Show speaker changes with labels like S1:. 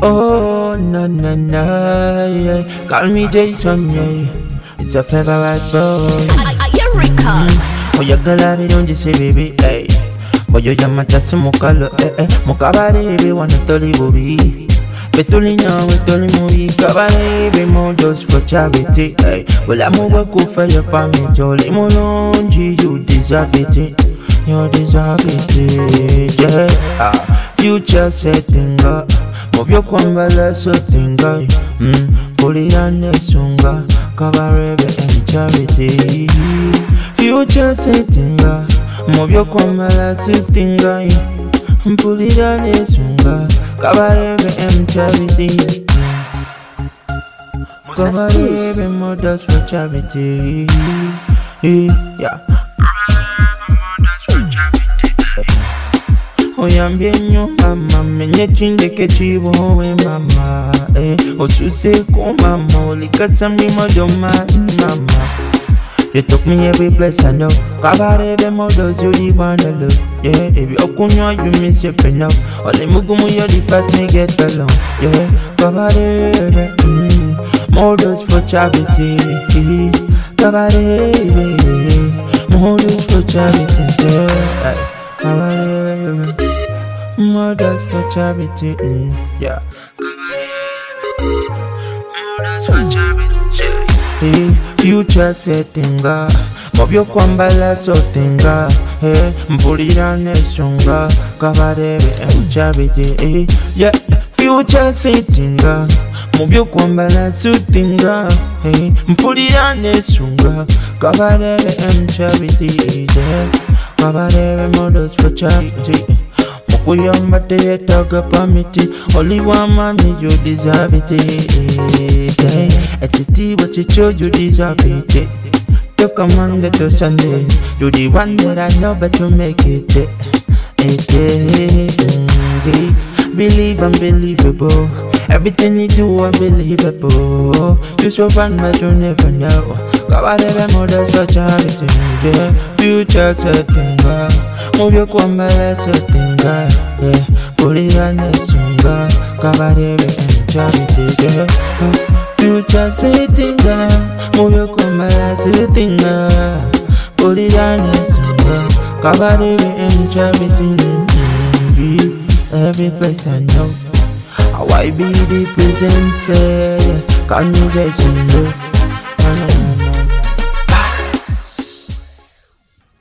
S1: Oh, na na na, yeah. Call me Jason, yeah. It's a favorite boy.
S2: Your records.
S1: Oh, you gallery, don't you say, baby, hey. But you jamata se mokalo, mokabare, be wanna tell you, baby. Betuli now, betuli movie, kabare, be more just for charity, hey. Well, I'm over cool for your family, jolly, molonji, you deserve it, you deserve it, yeah. Future setting up. Mobyo kwambala so tinga Pulirane sunga Kabarebe and charity Future settinga Mobyo kwambala so tinga Pulirane sunga Kabarebe and charity Kabarebe mothers for charity. Yeah. Oyambyenyo mama menye chindeke chibowe mama Osuse ko mama olikatsa mimo doma mama. You took me every place I know. Kabarebe models you the one I love. Yeah, if you okunyo you miss your pen now. Only mugumu you the fat me get along. Yeah, kabarebe models for charity. Kabarebe models for charity. Yeah, kabarebe models for charity. Yeah, models for charity. Future settinga Mobyo kwambala sotinga Mpulirane sunga Kabarebe charity. Yeah, future settinga Mobyo kwambala sotinga Mpulirane sunga Kabarebe charity. Kabarebe models for charity. Mukuyamba teyetaga pamiti. Only one man you deserve it. Ekitiibwa kikyo you deserve it. Toka Monday to Sunday. You the one that I know but you make it. Believe unbelievable. Everything you do unbelievable. You so fun but you never know. Kabarebe models for charity. Future settinga Mubyo kwambala sotinga Pulirane sunga Kabarebe charity. Future settinga Mubyo kwambala sotinga Pulirane sunga Kabarebe charity. Every place I know how I be the presenter. Can you just know?